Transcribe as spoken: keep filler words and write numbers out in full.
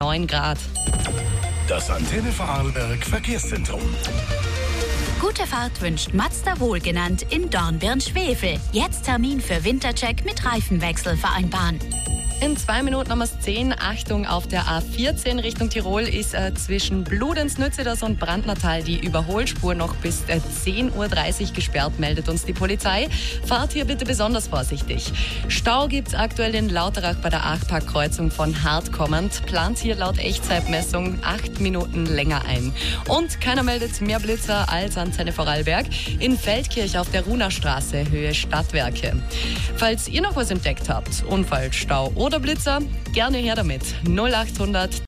neun Grad. Das Antenne Vorarlberg Verkehrszentrum. Gute Fahrt wünscht Mazda Wohlgenannt in Dornbirn-Schwefel. Jetzt Termin für Wintercheck mit Reifenwechsel vereinbaren. In zwei Minuten haben wir es zehn. Achtung, auf der A vierzehn Richtung Tirol ist äh, zwischen Bludenz-Nützedas und Brandnertal die Überholspur noch bis äh, zehn Uhr dreißig gesperrt, meldet uns die Polizei. Fahrt hier bitte besonders vorsichtig. Stau gibt es aktuell in Lauterach bei der Achparkkreuzung von Hart kommend. Plant hier laut Echtzeitmessung acht Minuten länger ein. Und keiner meldet mehr Blitzer als Antenne Vorarlberg in Feldkirch auf der Runerstraße, Höhe Stadtwerke. Falls ihr noch was entdeckt habt, Unfall, Stau oder Blitzer, gerne her damit. null acht hundert